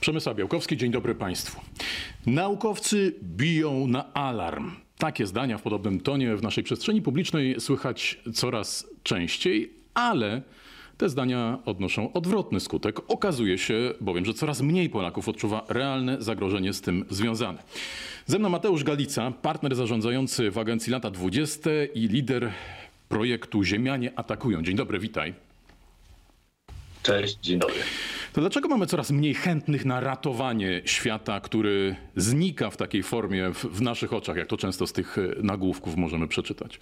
Przemysław Białkowski, dzień dobry Państwu. Naukowcy biją na alarm. Takie zdania w podobnym tonie w naszej przestrzeni publicznej słychać coraz częściej, ale te zdania odnoszą odwrotny skutek. Okazuje się bowiem, że coraz mniej Polaków odczuwa realne zagrożenie z tym związane. Ze mną Mateusz Galica, partner zarządzający w Agencji Lata 20 i lider projektu Ziemianie atakują. Dzień dobry, witaj. Cześć, dzień dobry. To dlaczego mamy coraz mniej chętnych na ratowanie świata, który znika w takiej formie w naszych oczach, jak to często z tych nagłówków możemy przeczytać?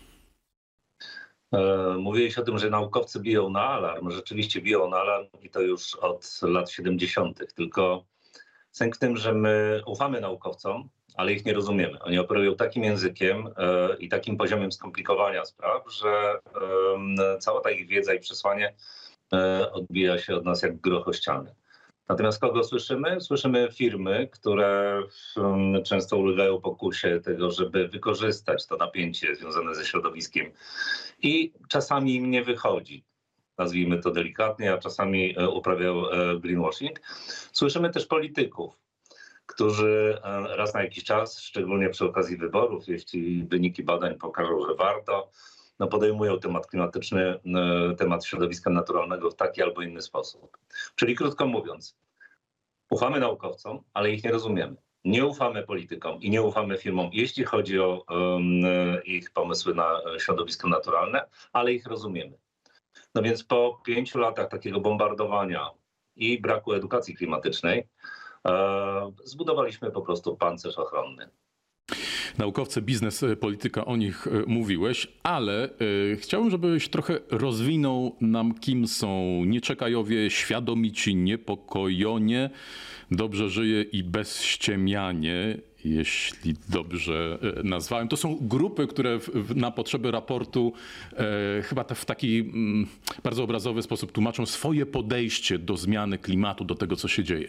Mówiłeś o tym, że naukowcy biją na alarm. Rzeczywiście biją na alarm i to już od lat 70. Tylko sęk w tym, że my ufamy naukowcom, ale ich nie rozumiemy. Oni operują takim językiem i takim poziomem skomplikowania spraw, że cała ta ich wiedza i przesłanie odbija się od nas jak groch o ścianę. Natomiast kogo słyszymy? Słyszymy firmy, które często ulegają pokusie tego, żeby wykorzystać to napięcie związane ze środowiskiem i czasami im nie wychodzi. Nazwijmy to delikatnie, a czasami uprawiają greenwashing. Słyszymy też polityków, którzy raz na jakiś czas, szczególnie przy okazji wyborów, jeśli wyniki badań pokażą, że warto, podejmują temat klimatyczny, temat środowiska naturalnego w taki albo inny sposób. Czyli krótko mówiąc, ufamy naukowcom, ale ich nie rozumiemy. Nie ufamy politykom i nie ufamy firmom, jeśli chodzi o ich pomysły na środowisko naturalne, ale ich rozumiemy. No więc po 5 latach takiego bombardowania i braku edukacji klimatycznej zbudowaliśmy po prostu pancerz ochronny. Naukowcy, biznes, polityka, o nich mówiłeś, ale chciałbym, żebyś trochę rozwinął nam, kim są nieczekajowie, świadomici, niepokojonie, dobrze żyje i bezściemianie, jeśli dobrze nazwałem. To są grupy, które na potrzeby raportu chyba w taki bardzo obrazowy sposób tłumaczą swoje podejście do zmiany klimatu, do tego, co się dzieje.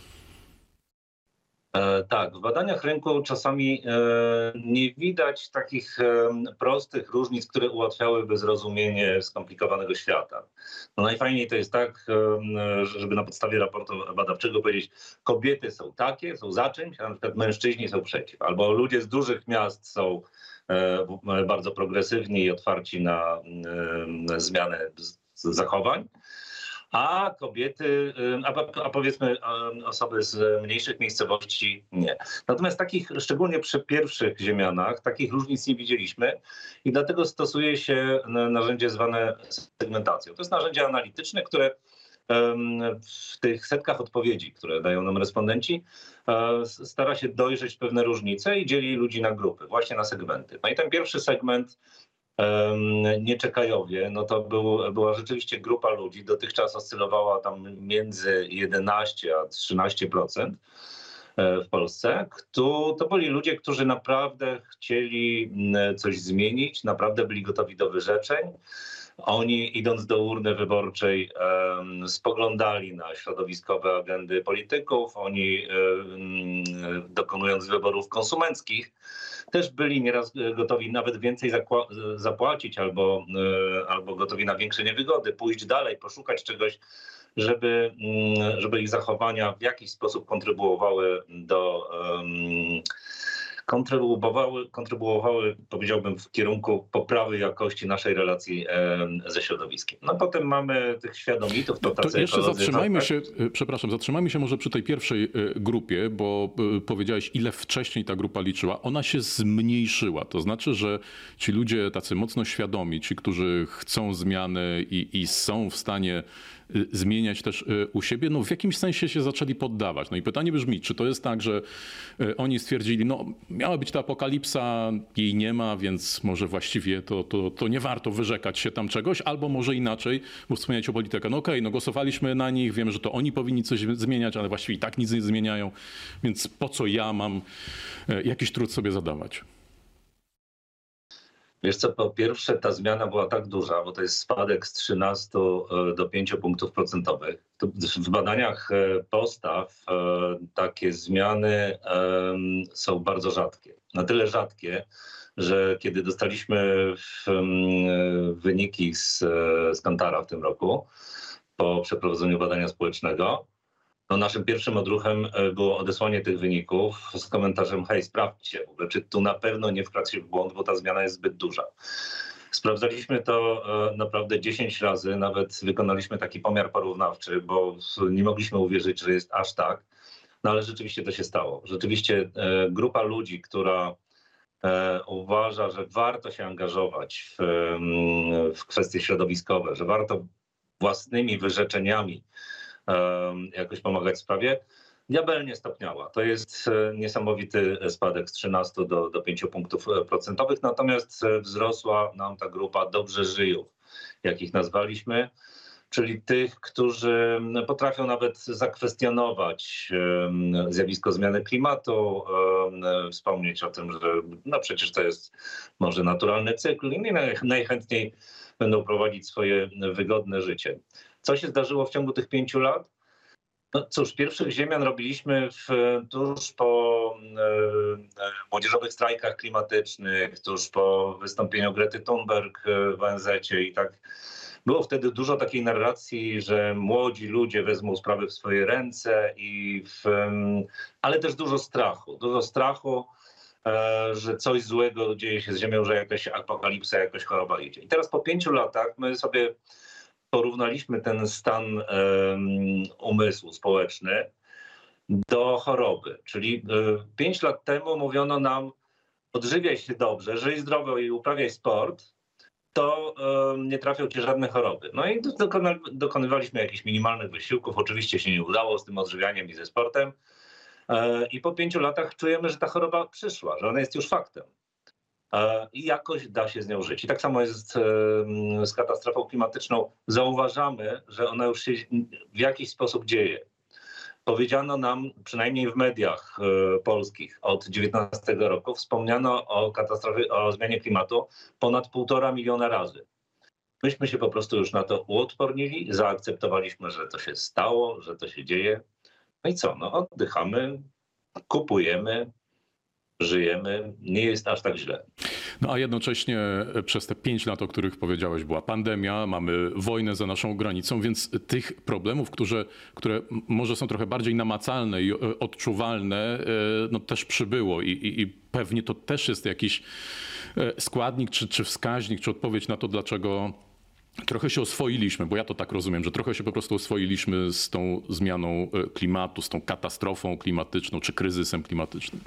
Tak, w badaniach rynku czasami nie widać takich prostych różnic, które ułatwiałyby zrozumienie skomplikowanego świata. No najfajniej to jest tak, żeby na podstawie raportu badawczego powiedzieć, kobiety są takie, są za czymś, a na przykład mężczyźni są przeciw. Albo ludzie z dużych miast są bardzo progresywni i otwarci na zmianę zachowań. A kobiety, a powiedzmy osoby z mniejszych miejscowości nie. Natomiast takich, szczególnie przy pierwszych ziemianach, takich różnic nie widzieliśmy i dlatego stosuje się narzędzie zwane segmentacją. To jest narzędzie analityczne, które w tych setkach odpowiedzi, które dają nam respondenci, stara się dojrzeć pewne różnice i dzieli ludzi na grupy, właśnie na segmenty. No i ten pierwszy segment, nieczekajowie, no to była rzeczywiście grupa ludzi, dotychczas oscylowała tam między 11 a 13% w Polsce. To byli ludzie, którzy naprawdę chcieli coś zmienić, naprawdę byli gotowi do wyrzeczeń. Oni, idąc do urny wyborczej, spoglądali na środowiskowe agendy polityków, oni dokonując wyborów konsumenckich, też byli nieraz gotowi nawet więcej zapłacić albo gotowi na większe niewygody, pójść dalej, poszukać czegoś, żeby ich zachowania w jakiś sposób kontrybuowały, powiedziałbym, w kierunku poprawy jakości naszej relacji ze środowiskiem. No potem mamy tych świadomitów. To jeszcze zatrzymajmy się może przy tej pierwszej grupie, bo powiedziałeś, ile wcześniej ta grupa liczyła. Ona się zmniejszyła. To znaczy, że ci ludzie tacy mocno świadomi, ci, którzy chcą zmiany i są w stanie zmieniać też u siebie, no w jakimś sensie się zaczęli poddawać. No i pytanie brzmi, czy to jest tak, że oni stwierdzili, no miała być ta apokalipsa, jej nie ma, więc może właściwie to nie warto wyrzekać się tam czegoś, albo może inaczej, bo wspomniałeś o politykę. No okej, no głosowaliśmy na nich, wiemy, że to oni powinni coś zmieniać, ale właściwie i tak nic nie zmieniają, więc po co ja mam jakiś trud sobie zadawać? Wiesz co, po pierwsze ta zmiana była tak duża, bo to jest spadek z 13 do 5 punktów procentowych. W badaniach postaw takie zmiany są bardzo rzadkie. Na tyle rzadkie, że kiedy dostaliśmy wyniki z Kantara w tym roku, po przeprowadzeniu badania społecznego, No naszym pierwszym odruchem było odesłanie tych wyników z komentarzem: hej, sprawdźcie, w ogóle, czy tu na pewno nie wkradł się w błąd, bo ta zmiana jest zbyt duża. Sprawdzaliśmy to naprawdę 10 razy, nawet wykonaliśmy taki pomiar porównawczy, bo nie mogliśmy uwierzyć, że jest aż tak. No ale rzeczywiście to się stało. Rzeczywiście grupa ludzi, która uważa, że warto się angażować w kwestie środowiskowe, że warto własnymi wyrzeczeniami jakoś pomagać w sprawie, diabelnie stopniała. To jest niesamowity spadek z 13 do 5 punktów procentowych, natomiast wzrosła nam ta grupa dobrze żyjów, jak ich nazwaliśmy, czyli tych, którzy potrafią nawet zakwestionować zjawisko zmiany klimatu, wspomnieć o tym, że no przecież to jest może naturalny cykl i najchętniej będą prowadzić swoje wygodne życie. Co się zdarzyło w ciągu tych 5 lat? No cóż, pierwszych ziemian robiliśmy tuż po młodzieżowych strajkach klimatycznych, tuż po wystąpieniu Grety Thunberg w ONZ-cie i tak. Było wtedy dużo takiej narracji, że młodzi ludzie wezmą sprawy w swoje ręce, ale też dużo strachu, że coś złego dzieje się z Ziemią, że jakaś apokalipsa, jakaś choroba idzie. I teraz po 5 latach my sobie porównaliśmy ten stan umysłu społeczny do choroby. Czyli 5 lat temu mówiono nam: odżywiaj się dobrze, żyj zdrowo i uprawiaj sport, to nie trafią cię żadne choroby. No i dokonywaliśmy jakichś minimalnych wysiłków. Oczywiście się nie udało z tym odżywianiem i ze sportem. I po 5 latach czujemy, że ta choroba przyszła, że ona jest już faktem. I jakoś da się z nią żyć. I tak samo jest z katastrofą klimatyczną. Zauważamy, że ona już się w jakiś sposób dzieje. Powiedziano nam, przynajmniej w mediach polskich, od 2019 roku wspomniano o katastrofie, o zmianie klimatu ponad 1,5 miliona razy. Myśmy się po prostu już na to uodpornili, zaakceptowaliśmy, że to się stało, że to się dzieje. No i co? No oddychamy, kupujemy, żyjemy, nie jest aż tak źle. No a jednocześnie przez te 5 lat, o których powiedziałeś, była pandemia, mamy wojnę za naszą granicą, więc tych problemów, które może są trochę bardziej namacalne i odczuwalne, no też przybyło i pewnie to też jest jakiś składnik, czy wskaźnik, czy odpowiedź na to, dlaczego trochę się oswoiliśmy, bo ja to tak rozumiem, że trochę się po prostu oswoiliśmy z tą zmianą klimatu, z tą katastrofą klimatyczną, czy kryzysem klimatycznym.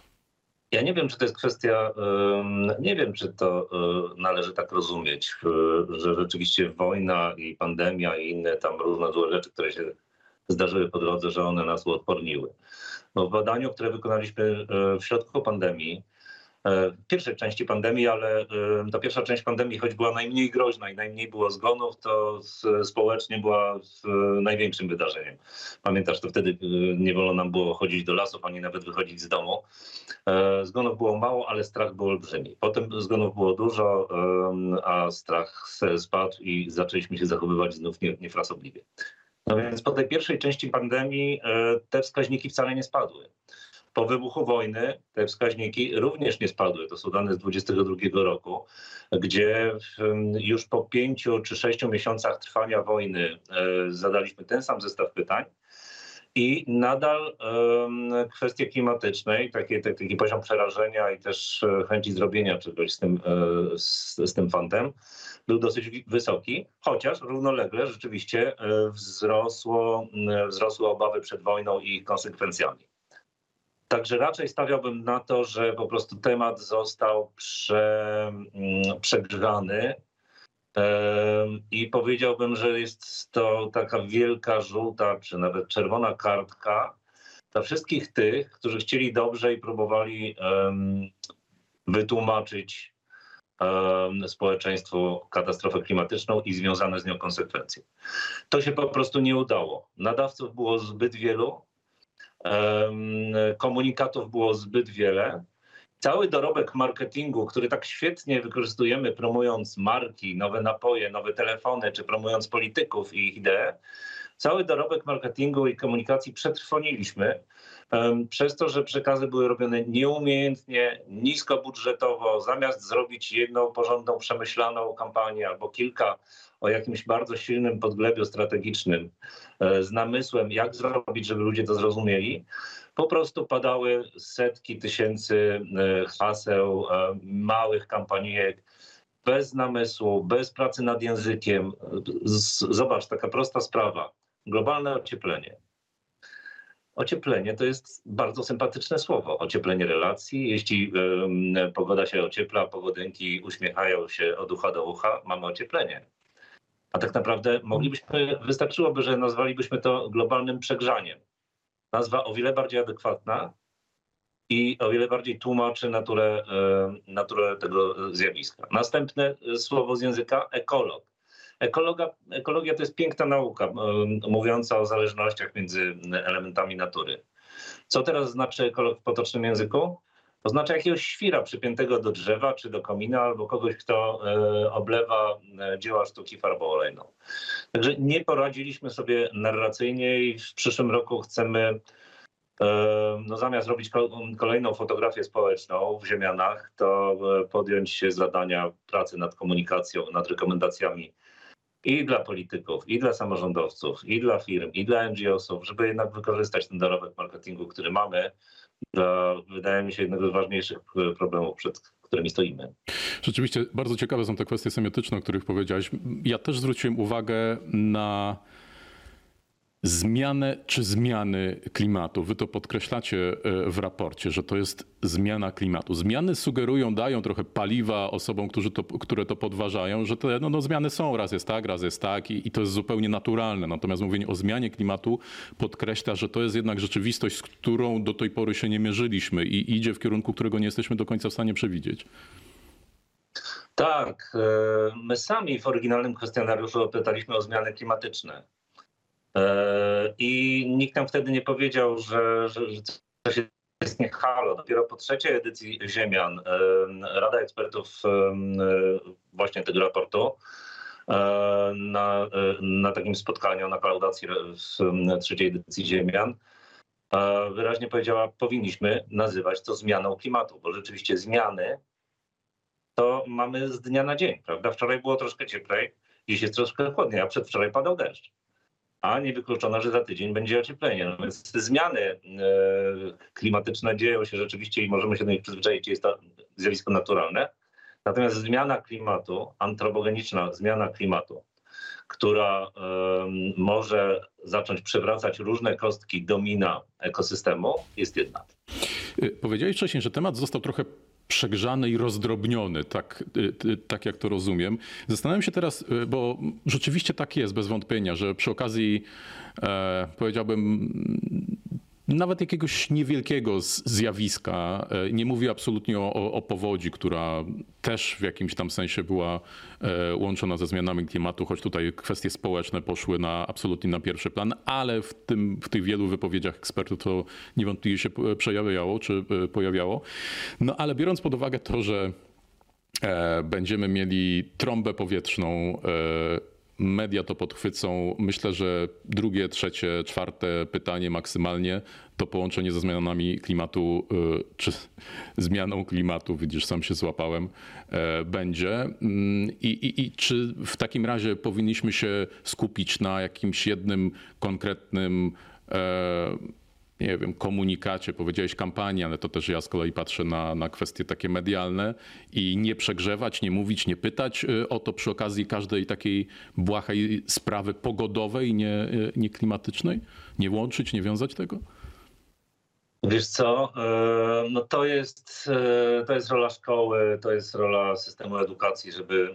Ja nie wiem, czy to jest kwestia, nie wiem, czy to należy tak rozumieć, że rzeczywiście wojna i pandemia i inne tam różne złe rzeczy, które się zdarzyły po drodze, że one nas uodporniły. Bo w badaniu, które wykonaliśmy w środku pandemii, w pierwszej części pandemii, ale ta pierwsza część pandemii, choć była najmniej groźna i najmniej było zgonów, to społecznie była największym wydarzeniem. Pamiętasz, to wtedy nie wolno nam było chodzić do lasów, ani nawet wychodzić z domu. Zgonów było mało, ale strach był olbrzymi. Potem zgonów było dużo, a strach spadł i zaczęliśmy się zachowywać znów niefrasobliwie. No więc po tej pierwszej części pandemii te wskaźniki wcale nie spadły. Po wybuchu wojny te wskaźniki również nie spadły. To są dane z 2022 roku, gdzie już po 5 czy 6 miesiącach trwania wojny zadaliśmy ten sam zestaw pytań i nadal kwestie klimatyczne, taki poziom przerażenia i też chęci zrobienia czegoś z tym fantem był dosyć wysoki, chociaż równolegle rzeczywiście wzrosły obawy przed wojną i ich konsekwencjami. Także raczej stawiałbym na to, że po prostu temat został przegrzany i powiedziałbym, że jest to taka wielka, żółta czy nawet czerwona kartka dla wszystkich tych, którzy chcieli dobrze i próbowali wytłumaczyć społeczeństwu katastrofę klimatyczną i związane z nią konsekwencje. To się po prostu nie udało. Nadawców było zbyt wielu, komunikatów było zbyt wiele Cały dorobek marketingu, który tak świetnie wykorzystujemy, promując marki, nowe napoje, nowe telefony, czy promując polityków i ich idee, cały dorobek marketingu i komunikacji przetrwoniliśmy przez to, że przekazy były robione nieumiejętnie, niskobudżetowo. Zamiast zrobić jedną porządną, przemyślaną kampanię albo kilka o jakimś bardzo silnym podglebiu strategicznym z namysłem, jak zrobić, żeby ludzie to zrozumieli, po prostu padały setki tysięcy haseł, małych kampanijek, bez namysłu, bez pracy nad językiem. Zobacz, taka prosta sprawa. Globalne ocieplenie. Ocieplenie to jest bardzo sympatyczne słowo. Ocieplenie relacji. Jeśli pogoda się ociepla, pogodynki uśmiechają się od ucha do ucha, mamy ocieplenie. A tak naprawdę wystarczyłoby, że nazwalibyśmy to globalnym przegrzaniem. Nazwa o wiele bardziej adekwatna i o wiele bardziej tłumaczy naturę tego zjawiska. Następne słowo z języka ekolog. Ekologia to jest piękna nauka mówiąca o zależnościach między elementami natury. Co teraz znaczy ekolog w potocznym języku? Oznacza jakiegoś świra przypiętego do drzewa czy do komina albo kogoś, kto oblewa dzieła sztuki farbą olejną. Także nie poradziliśmy sobie narracyjnie i w przyszłym roku chcemy zamiast robić kolejną fotografię społeczną w Ziemianach, to podjąć się zadania pracy nad komunikacją, nad rekomendacjami i dla polityków, i dla samorządowców, i dla firm, i dla NGO-sów, żeby jednak wykorzystać ten dorobek marketingu, który mamy, dla, wydaje mi się, jednego z ważniejszych problemów, przed którymi stoimy. Rzeczywiście bardzo ciekawe są te kwestie semiotyczne, o których powiedziałeś. Ja też zwróciłem uwagę na zmianę czy zmiany klimatu. Wy to podkreślacie w raporcie, że to jest zmiana klimatu. Zmiany sugerują, dają trochę paliwa osobom, które to podważają, że te zmiany są, raz jest tak i to jest zupełnie naturalne. Natomiast mówienie o zmianie klimatu podkreśla, że to jest jednak rzeczywistość, z którą do tej pory się nie mierzyliśmy i idzie w kierunku, którego nie jesteśmy do końca w stanie przewidzieć. Tak, my sami w oryginalnym kwestionariuszu pytaliśmy o zmiany klimatyczne. I nikt nam wtedy nie powiedział, że coś jest nie halo. Dopiero po trzeciej edycji Ziemian Rada Ekspertów właśnie tego raportu na takim spotkaniu, na kolaudacji w trzeciej edycji Ziemian wyraźnie powiedziała, powinniśmy nazywać to zmianą klimatu, bo rzeczywiście zmiany to mamy z dnia na dzień, prawda? Wczoraj było troszkę cieplej, dziś jest troszkę chłodniej, a przedwczoraj padał deszcz. A nie wykluczono, że za tydzień będzie ocieplenie. No więc te zmiany klimatyczne dzieją się rzeczywiście i możemy się do nich przyzwyczaić. Jest to zjawisko naturalne. Natomiast zmiana klimatu, antropogeniczna zmiana klimatu, która może zacząć przewracać różne kostki domina ekosystemu, jest jedna. Powiedziałeś wcześniej, że temat został trochę przegrzany i rozdrobniony, tak jak to rozumiem. Zastanawiam się teraz, bo rzeczywiście tak jest, bez wątpienia, że przy okazji powiedziałbym nawet jakiegoś niewielkiego zjawiska, nie mówię absolutnie o powodzi, która też w jakimś tam sensie była łączona ze zmianami klimatu, choć tutaj kwestie społeczne poszły absolutnie na pierwszy plan, ale w tych wielu wypowiedziach ekspertów to niewątpliwie się przejawiało, czy pojawiało. No ale biorąc pod uwagę to, że będziemy mieli trąbę powietrzną, media to podchwycą. Myślę, że drugie, trzecie, czwarte pytanie maksymalnie to połączenie ze zmianami klimatu, czy zmianą klimatu, widzisz, sam się złapałem, będzie. I czy w takim razie powinniśmy się skupić na jakimś jednym konkretnym nie wiem, komunikacie, powiedziałeś kampanii, ale to też ja z kolei patrzę na kwestie takie medialne i nie przegrzewać, nie mówić, nie pytać o to przy okazji każdej takiej błahej sprawy pogodowej, nie klimatycznej? Nie łączyć, nie wiązać tego? Wiesz co, no to jest rola szkoły, to jest rola systemu edukacji,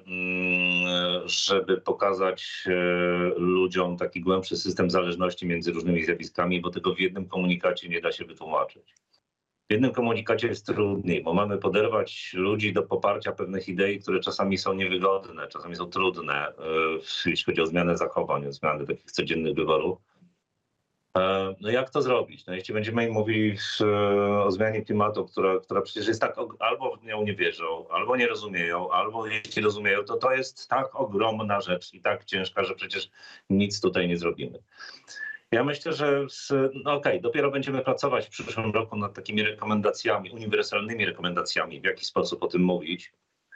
żeby pokazać ludziom taki głębszy system zależności między różnymi zjawiskami, bo tego w jednym komunikacie nie da się wytłumaczyć. W jednym komunikacie jest trudniej, bo mamy poderwać ludzi do poparcia pewnych idei, które czasami są niewygodne, czasami są trudne, jeśli chodzi o zmianę zachowań, o zmianę takich codziennych wyborów. No jak to zrobić? No jeśli będziemy im mówili o zmianie klimatu, która przecież jest tak, albo w nią nie wierzą, albo nie rozumieją, albo jeśli rozumieją, to jest tak ogromna rzecz i tak ciężka, że przecież nic tutaj nie zrobimy. Ja myślę, że no okej, dopiero będziemy pracować w przyszłym roku nad takimi rekomendacjami, uniwersalnymi rekomendacjami, w jaki sposób o tym mówić.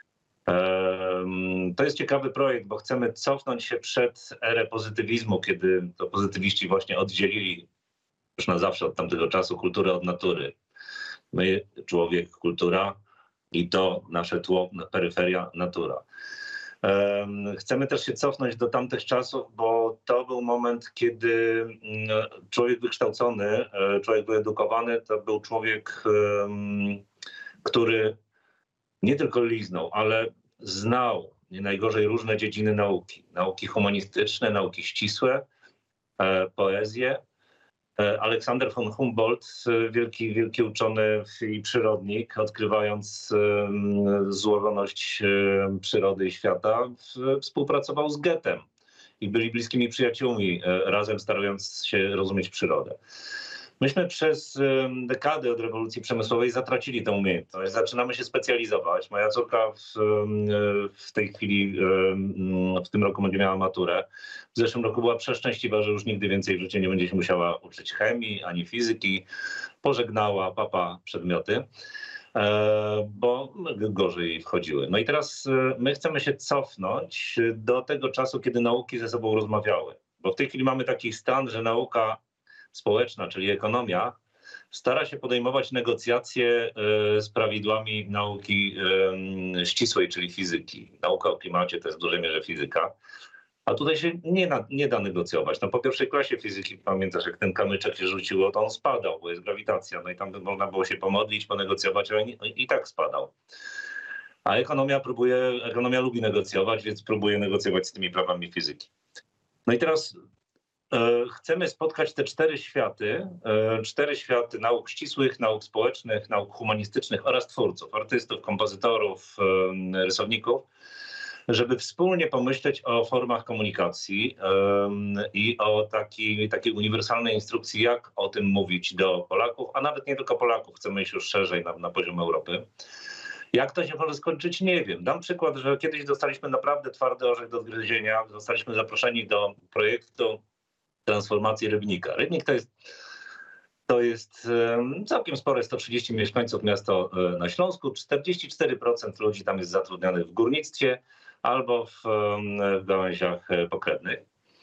To jest ciekawy projekt, bo chcemy cofnąć się przed erę pozytywizmu, kiedy to pozytywiści właśnie oddzielili już na zawsze od tamtego czasu kulturę od natury. My, człowiek, kultura i to nasze tło, peryferia, natura. Chcemy też się cofnąć do tamtych czasów, bo to był moment, kiedy człowiek wykształcony, człowiek wyedukowany, to był człowiek, który nie tylko liznął, ale znał nie najgorzej różne dziedziny nauki. Nauki humanistyczne, nauki ścisłe, poezję. Aleksander von Humboldt, wielki uczony i przyrodnik, odkrywając złożoność przyrody i świata, współpracował z Goethem i byli bliskimi przyjaciółmi, razem starając się rozumieć przyrodę. Myśmy przez dekady od rewolucji przemysłowej zatracili tę umiejętność. Zaczynamy się specjalizować. Moja córka w tej chwili, w tym roku będzie miała maturę. W zeszłym roku była przeszczęśliwa, że już nigdy więcej w życiu nie będzie się musiała uczyć chemii ani fizyki. Pożegnała papa przedmioty, bo gorzej jej wchodziły. No i teraz my chcemy się cofnąć do tego czasu, kiedy nauki ze sobą rozmawiały. Bo w tej chwili mamy taki stan, że nauka społeczna, czyli ekonomia, stara się podejmować negocjacje z prawidłami nauki ścisłej, czyli fizyki. Nauka o klimacie to jest w dużej mierze fizyka. A tutaj się nie da negocjować. No po pierwszej klasie fizyki, pamiętasz, jak ten kamyczek się rzuciło, to on spadał, bo jest grawitacja. No i tam można było się pomodlić, ponegocjować, ale i tak spadał. A ekonomia lubi negocjować, więc próbuje negocjować z tymi prawami fizyki. No i teraz chcemy spotkać te cztery światy nauk ścisłych, nauk społecznych, nauk humanistycznych oraz twórców, artystów, kompozytorów, rysowników, żeby wspólnie pomyśleć o formach komunikacji i o takiej uniwersalnej instrukcji, jak o tym mówić do Polaków, a nawet nie tylko Polaków, chcemy iść już szerzej na poziom Europy. Jak to się może skończyć, nie wiem. Dam przykład, że kiedyś dostaliśmy naprawdę twardy orzech do odgryzienia, zostaliśmy zaproszeni do projektu transformacji Rybnika. Rybnik to jest całkiem spore, 130 mieszkańców miasto na Śląsku. 44% ludzi tam jest zatrudnionych w górnictwie albo w gałęziach pokrewnych.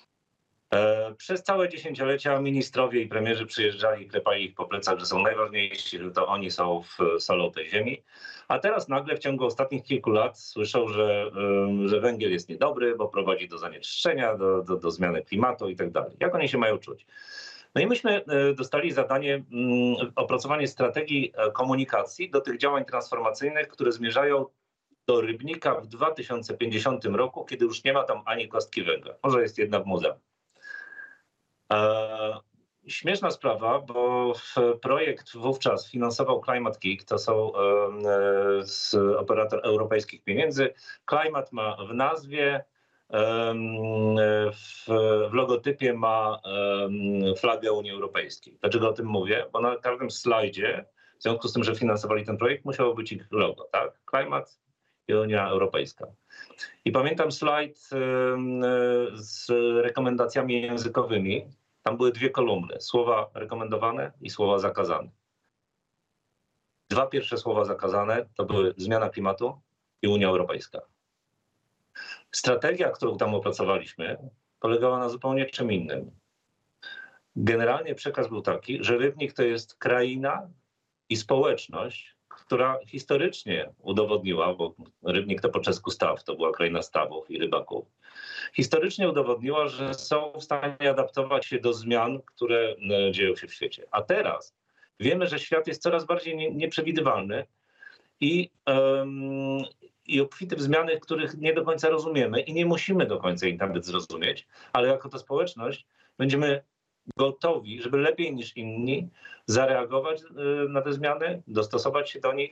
Przez całe dziesięciolecia ministrowie i premierzy przyjeżdżali i klepali ich po plecach, że są najważniejsi, że to oni są solą tej ziemi. A teraz nagle w ciągu ostatnich kilku lat słyszą, że węgiel jest niedobry, bo prowadzi do zanieczyszczenia, do zmiany klimatu i tak dalej. Jak oni się mają czuć? No i myśmy dostali zadanie opracowanie strategii komunikacji do tych działań transformacyjnych, które zmierzają do Rybnika w 2050 roku, kiedy już nie ma tam ani kostki węgla. Może jest jedna w muzeum. Śmieszna sprawa, bo projekt wówczas finansował Climate Geek, to są operator europejskich pieniędzy. Climate ma w nazwie, w logotypie ma flagę Unii Europejskiej. Dlaczego o tym mówię? Bo na każdym slajdzie, w związku z tym, że finansowali ten projekt, musiało być ich logo, tak? Climate i Unia Europejska. I pamiętam slajd z rekomendacjami językowymi. Tam były dwie kolumny, słowa rekomendowane i słowa zakazane. Dwa pierwsze słowa zakazane to były zmiana klimatu i Unia Europejska. Strategia, którą tam opracowaliśmy, polegała na zupełnie czym innym. Generalnie przekaz był taki, że Rybnik to jest kraina i społeczność, która historycznie udowodniła, bo Rybnik to po czesku staw, to była kraina stawów i rybaków, historycznie udowodniła, że są w stanie adaptować się do zmian, które dzieją się w świecie. A teraz wiemy, że świat jest coraz bardziej nieprzewidywalny i obfity w zmiany, których nie do końca rozumiemy i nie musimy do końca ich nawet zrozumieć, ale jako to społeczność będziemy gotowi, żeby lepiej niż inni zareagować na te zmiany, dostosować się do nich,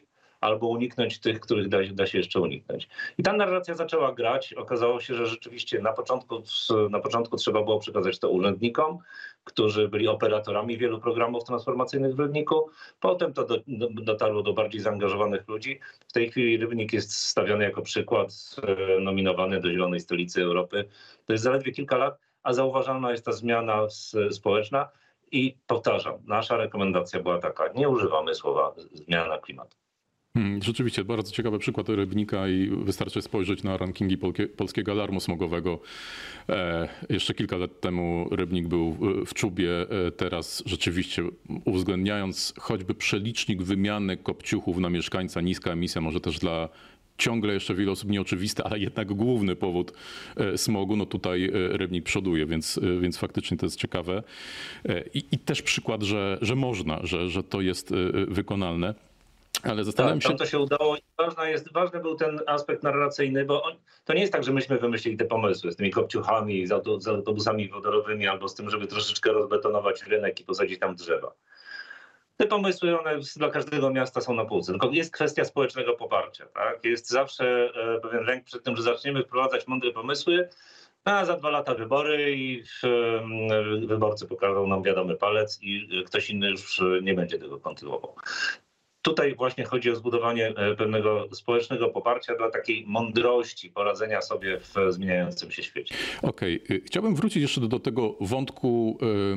albo uniknąć tych, których da się jeszcze uniknąć. I ta narracja zaczęła grać. Okazało się, że rzeczywiście na początku trzeba było przekazać to urzędnikom, którzy byli operatorami wielu programów transformacyjnych w Rybniku. Potem to dotarło do bardziej zaangażowanych ludzi. W tej chwili Rybnik jest stawiany jako przykład, nominowany do Zielonej Stolicy Europy. To jest zaledwie kilka lat, a zauważalna jest ta zmiana społeczna. I powtarzam, nasza rekomendacja była taka: nie używamy słowa zmiana klimatu. Rzeczywiście, bardzo ciekawy przykład Rybnika i wystarczy spojrzeć na rankingi polskiego alarmu smogowego. Jeszcze kilka lat temu Rybnik był w czubie, teraz rzeczywiście uwzględniając choćby przelicznik wymiany kopciuchów na mieszkańca, niska emisja, może też dla ciągle jeszcze wiele osób nieoczywisty, ale jednak główny powód smogu, no tutaj Rybnik przoduje, więc faktycznie to jest ciekawe. I też przykład, że można, że to jest wykonalne. Ale zastanawiam się. Tam to się udało. Ważny był ten aspekt narracyjny, bo to nie jest tak, że myśmy wymyślili te pomysły z tymi kopciuchami, z autobusami wodorowymi albo z tym, żeby troszeczkę rozbetonować rynek i posadzić tam drzewa. Te pomysły, one dla każdego miasta są na półce. Tylko jest kwestia społecznego poparcia. Tak? Jest zawsze pewien lęk przed tym, że zaczniemy wprowadzać mądre pomysły, a za 2 lata wybory i wyborcy pokażą nam wiadomy palec i ktoś inny już nie będzie tego kontynuował. Tutaj właśnie chodzi o zbudowanie pewnego społecznego poparcia dla takiej mądrości poradzenia sobie w zmieniającym się świecie. Okej. Chciałbym wrócić jeszcze do tego wątku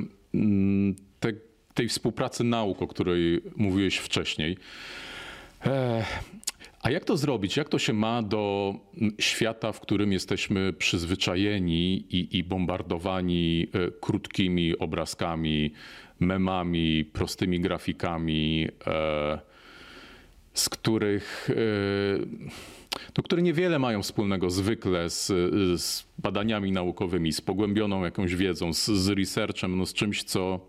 tej współpracy nauk, o której mówiłeś wcześniej. A jak to zrobić? Jak to się ma do świata, w którym jesteśmy przyzwyczajeni i bombardowani krótkimi obrazkami, memami, prostymi grafikami, z których, które niewiele mają wspólnego zwykle z badaniami naukowymi, z pogłębioną jakąś wiedzą, z researchem, no z czymś,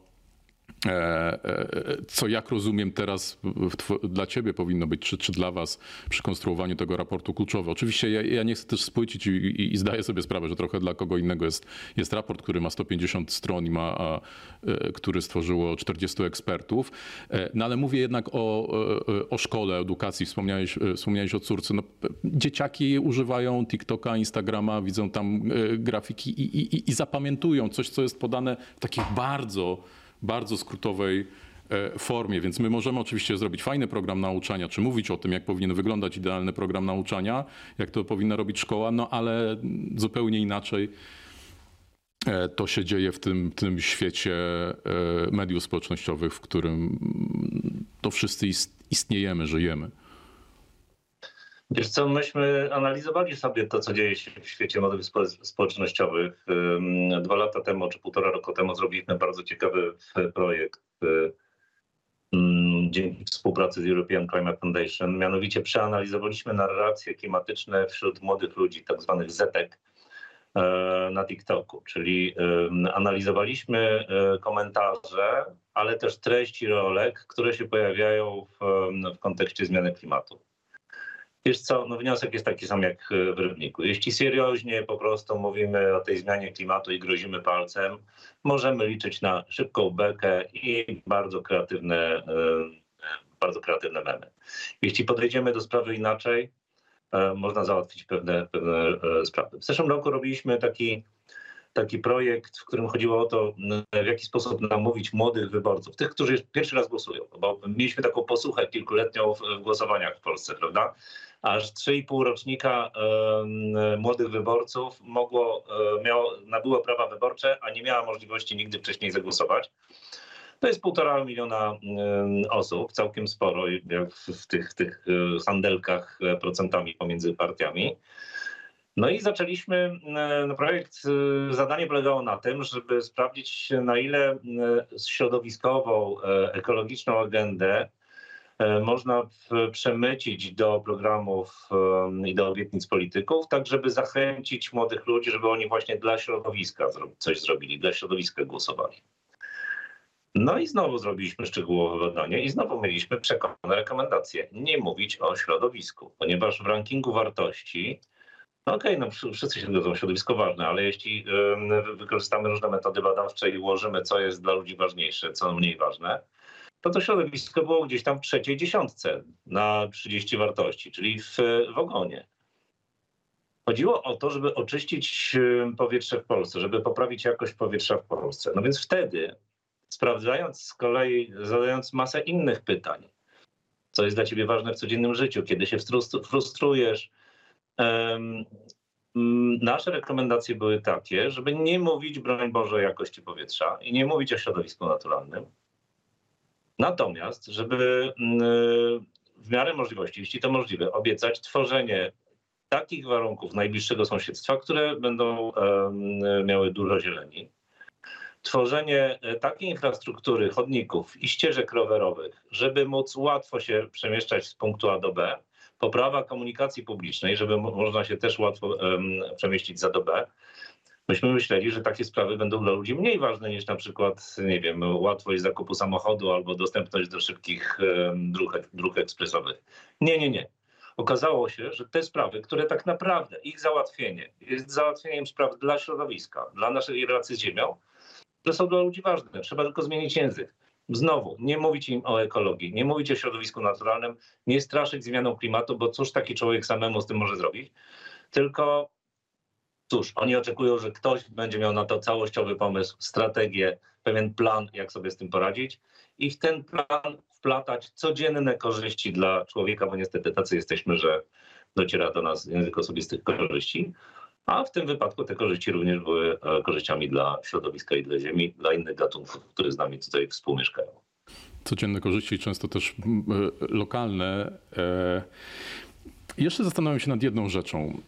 co jak rozumiem teraz dla ciebie powinno być, czy dla was przy konstruowaniu tego raportu kluczowe. Oczywiście ja nie chcę też spłycić i zdaję sobie sprawę, że trochę dla kogo innego jest raport, który ma 150 stron i który stworzyło 40 ekspertów. No ale mówię jednak o szkole, edukacji. Wspomniałeś o córce. No, dzieciaki używają TikToka, Instagrama, widzą tam grafiki i zapamiętują coś, co jest podane w takich bardzo skrótowej formie, więc my możemy oczywiście zrobić fajny program nauczania, czy mówić o tym, jak powinien wyglądać idealny program nauczania, jak to powinna robić szkoła, no ale zupełnie inaczej to się dzieje w tym świecie mediów społecznościowych, w którym to wszyscy istniejemy, żyjemy. Wiesz co, myśmy analizowali sobie to, co dzieje się w świecie mediów społecznościowych. 2 lata temu, czy 1,5 roku temu zrobiliśmy bardzo ciekawy projekt dzięki współpracy z European Climate Foundation. Mianowicie przeanalizowaliśmy narracje klimatyczne wśród młodych ludzi, tak zwanych zetek, na TikToku. Czyli analizowaliśmy komentarze, ale też treści rolek, które się pojawiają w kontekście zmiany klimatu. Wiesz co, no wniosek jest taki sam jak w Rybniku. Jeśli serioźnie po prostu mówimy o tej zmianie klimatu i grozimy palcem, możemy liczyć na szybką bekę i bardzo kreatywne memy. Jeśli podejdziemy do sprawy inaczej, można załatwić pewne sprawy. W zeszłym roku robiliśmy taki projekt, w którym chodziło o to, w jaki sposób namówić młodych wyborców, tych, którzy pierwszy raz głosują, bo mieliśmy taką posłuchę kilkuletnią w głosowaniach w Polsce, prawda? Aż 3,5 rocznika młodych wyborców nabyło prawa wyborcze, a nie miała możliwości nigdy wcześniej zagłosować. To jest 1,5 miliona osób, całkiem sporo, jak w tych handelkach procentami pomiędzy partiami. No i zaczęliśmy projekt. Zadanie polegało na tym, żeby sprawdzić, na ile środowiskową, ekologiczną agendę można przemycić do programów i do obietnic polityków, tak żeby zachęcić młodych ludzi, żeby oni właśnie dla środowiska coś zrobili, dla środowiska głosowali. No i znowu zrobiliśmy szczegółowe badanie i znowu mieliśmy przekonane rekomendacje: nie mówić o środowisku, ponieważ w rankingu wartości, wszyscy się zgodzą, środowisko ważne, ale jeśli wykorzystamy różne metody badawcze i ułożymy, co jest dla ludzi ważniejsze, co mniej ważne, to środowisko było gdzieś tam w trzeciej dziesiątce na 30 wartości, czyli w ogonie. Chodziło o to, żeby oczyścić powietrze w Polsce, żeby poprawić jakość powietrza w Polsce. No więc wtedy, sprawdzając z kolei, zadając masę innych pytań, co jest dla ciebie ważne w codziennym życiu, kiedy się frustrujesz, nasze rekomendacje były takie, żeby nie mówić, broń Boże, o jakości powietrza i nie mówić o środowisku naturalnym. Natomiast, żeby w miarę możliwości, jeśli to możliwe, obiecać tworzenie takich warunków najbliższego sąsiedztwa, które będą miały dużo zieleni. Tworzenie takiej infrastruktury, chodników i ścieżek rowerowych, żeby móc łatwo się przemieszczać z punktu A do B. Poprawa komunikacji publicznej, żeby można się też łatwo przemieścić z A do B. Myśmy myśleli, że takie sprawy będą dla ludzi mniej ważne niż na przykład, nie wiem, łatwość zakupu samochodu albo dostępność do szybkich dróg ekspresowych. Nie. Okazało się, że te sprawy, które tak naprawdę ich załatwienie jest załatwieniem spraw dla środowiska, dla naszej relacji z ziemią, to są dla ludzi ważne. Trzeba tylko zmienić język. Znowu, nie mówić im o ekologii, nie mówić o środowisku naturalnym, nie straszyć zmianą klimatu, bo cóż taki człowiek samemu z tym może zrobić, tylko cóż, oni oczekują, że ktoś będzie miał na to całościowy pomysł, strategię, pewien plan, jak sobie z tym poradzić i w ten plan wplatać codzienne korzyści dla człowieka, bo niestety tacy jesteśmy, że dociera do nas język osobistych korzyści, a w tym wypadku te korzyści również były korzyściami dla środowiska i dla ziemi, dla innych gatunków, które z nami tutaj współmieszkają. Codzienne korzyści, często też lokalne. Jeszcze zastanawiam się nad jedną rzeczą.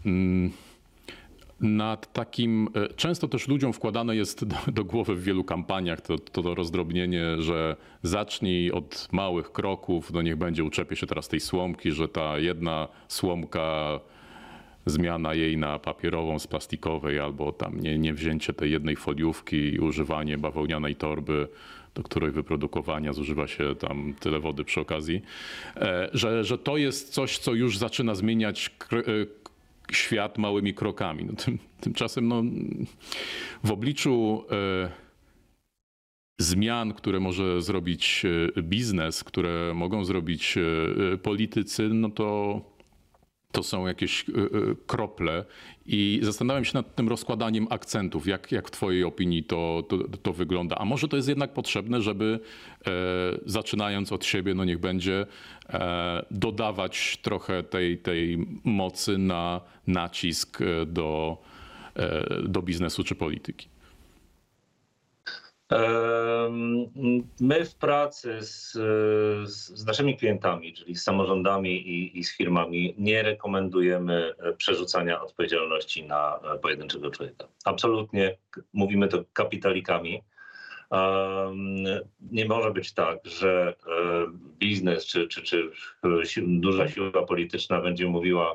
Nad takim, często też ludziom wkładane jest do głowy w wielu kampaniach to rozdrobnienie, że zacznij od małych kroków, no niech będzie, uczepię się teraz tej słomki, że ta jedna słomka, zmiana jej na papierową z plastikowej albo tam nie wzięcie tej jednej foliówki i używanie bawełnianej torby, do której wyprodukowania zużywa się tam tyle wody przy okazji, że to jest coś, co już zaczyna zmieniać świat małymi krokami. No, tymczasem w obliczu zmian, które może zrobić biznes, które mogą zrobić politycy, no to są jakieś krople i zastanawiam się nad tym rozkładaniem akcentów. Jak w twojej opinii to wygląda? A może to jest jednak potrzebne, żeby zaczynając od siebie, no niech będzie, dodawać trochę tej mocy na nacisk do biznesu czy polityki? My w pracy z naszymi klientami, czyli z samorządami i z firmami, nie rekomendujemy przerzucania odpowiedzialności na pojedynczego człowieka. Absolutnie mówimy to kapitalikami. Nie może być tak, że biznes czy duża siła polityczna będzie mówiła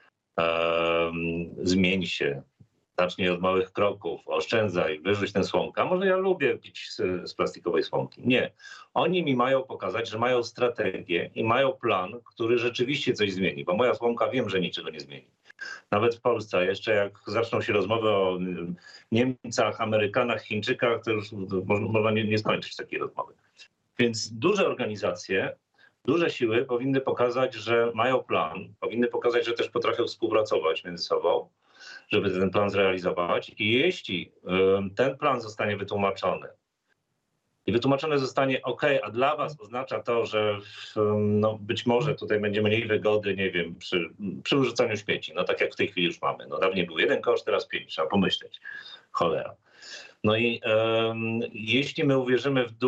zmień się, zacznij od małych kroków, oszczędzaj, wyrzuć tę słomkę. A może ja lubię pić z plastikowej słomki. Nie. Oni mi mają pokazać, że mają strategię i mają plan, który rzeczywiście coś zmieni, bo moja słomka wiem, że niczego nie zmieni. Nawet w Polsce, jeszcze jak zaczną się rozmowy o Niemcach, Amerykanach, Chińczykach, to już można nie skończyć takiej rozmowy. Więc duże organizacje, duże siły powinny pokazać, że mają plan, powinny pokazać, że też potrafią współpracować między sobą, żeby ten plan zrealizować. I jeśli ten plan zostanie wytłumaczony i wytłumaczone zostanie, OK, a dla was oznacza to, że być może tutaj będzie mniej wygody, nie wiem, przy wyrzucaniu śmieci, no tak jak w tej chwili już mamy. No dawniej był 1 kosz, teraz 5, trzeba pomyśleć. Cholera. No i jeśli my uwierzymy w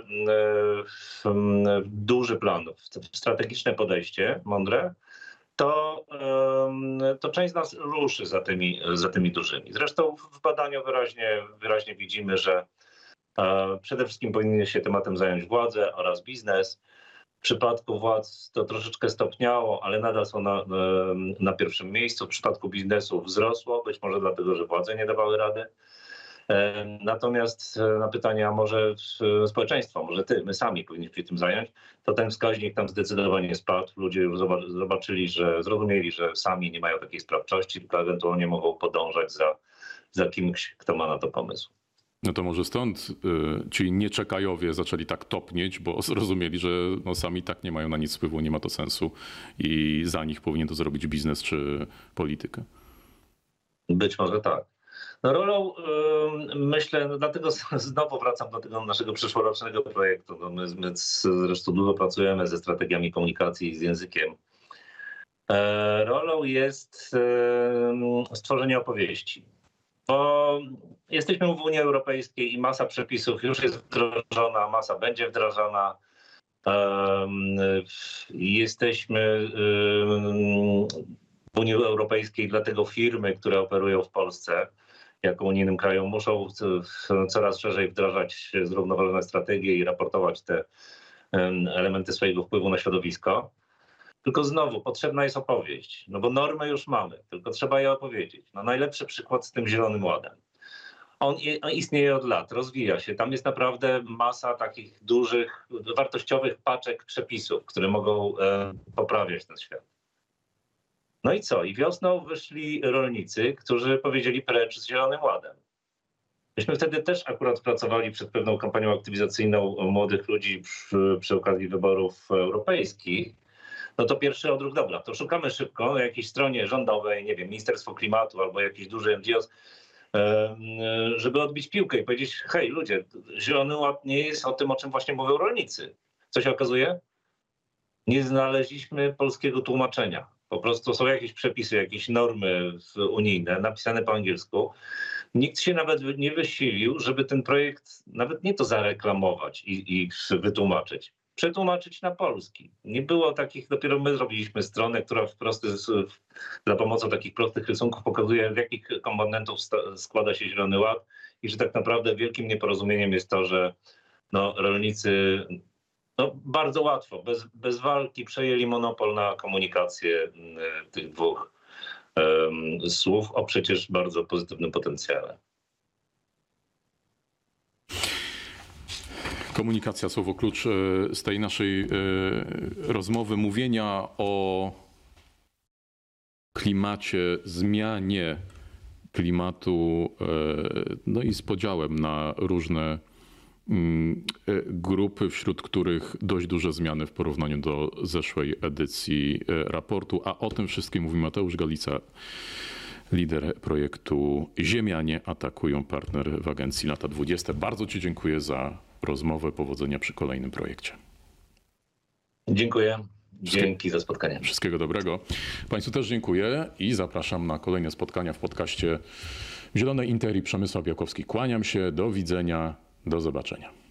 duży plan, w strategiczne podejście, mądre, to część z nas ruszy za tymi dużymi. Zresztą w badaniu wyraźnie widzimy, że przede wszystkim powinny się tematem zająć władze oraz biznes. W przypadku władz to troszeczkę stopniało, ale nadal są na pierwszym miejscu. W przypadku biznesu wzrosło, być może dlatego, że władze nie dawały rady. Natomiast na pytanie, a może społeczeństwo, może my sami powinniśmy się tym zająć, to ten wskaźnik tam zdecydowanie spadł. Ludzie już zrozumieli, że sami nie mają takiej sprawczości, tylko ewentualnie mogą podążać za kimś, kto ma na to pomysł. No to może stąd ci nieczekajowie zaczęli tak topnieć, bo zrozumieli, że no sami tak nie mają na nic wpływu, nie ma to sensu i za nich powinien to zrobić biznes czy polityka. Być może tak. No rolą, myślę, no dlatego znowu wracam do tego naszego przyszłorocznego projektu. No my zresztą dużo pracujemy ze strategiami komunikacji i z językiem. Rolą jest stworzenie opowieści. Bo jesteśmy w Unii Europejskiej i masa przepisów już jest wdrożona, masa będzie wdrażana. Jesteśmy w Unii Europejskiej, dlatego firmy, które operują w Polsce jako unijnym kraju, muszą coraz szerzej wdrażać zrównoważone strategie i raportować te elementy swojego wpływu na środowisko. Tylko znowu potrzebna jest opowieść, no bo normy już mamy, tylko trzeba je opowiedzieć. No najlepszy przykład z tym Zielonym Ładem. On istnieje od lat, rozwija się. Tam jest naprawdę masa takich dużych, wartościowych paczek przepisów, które mogą poprawiać ten świat. No i co? I wiosną wyszli rolnicy, którzy powiedzieli precz z Zielonym Ładem. Myśmy wtedy też akurat pracowali przed pewną kampanią aktywizacyjną młodych ludzi przy okazji wyborów europejskich. No to pierwszy odruch, dobra, to szukamy szybko na jakiejś stronie rządowej, nie wiem, Ministerstwo Klimatu albo jakiś duży NGOs, żeby odbić piłkę i powiedzieć, hej ludzie, Zielony Ład nie jest o tym, o czym właśnie mówią rolnicy. Co się okazuje? Nie znaleźliśmy polskiego tłumaczenia. Po prostu są jakieś przepisy, jakieś normy unijne napisane po angielsku. Nikt się nawet nie wysilił, żeby ten projekt nawet nie to zareklamować i wytłumaczyć. Przetłumaczyć na polski. Nie było takich, dopiero my zrobiliśmy stronę, która za pomocą takich prostych rysunków pokazuje, z jakich komponentów składa się Zielony Ład i że tak naprawdę wielkim nieporozumieniem jest to, że no, rolnicy bardzo łatwo, bez walki przejęli monopol na komunikację tych dwóch słów o przecież bardzo pozytywnym potencjale. Komunikacja, słowo klucz z tej naszej rozmowy, mówienia o klimacie, zmianie klimatu, no i z podziałem na różne grupy, wśród których dość duże zmiany w porównaniu do zeszłej edycji raportu. A o tym wszystkim mówi Mateusz Galica, lider projektu Ziemianie atakują, partner w agencji Lata 20. Bardzo Ci dziękuję za rozmowę. Powodzenia przy kolejnym projekcie. Dziękuję. Dzięki za spotkanie. Wszystkiego dobrego. Państwu też dziękuję i zapraszam na kolejne spotkania w podcaście Zielonej Interii. Przemysław Białkowski. Kłaniam się. Do widzenia. Do zobaczenia.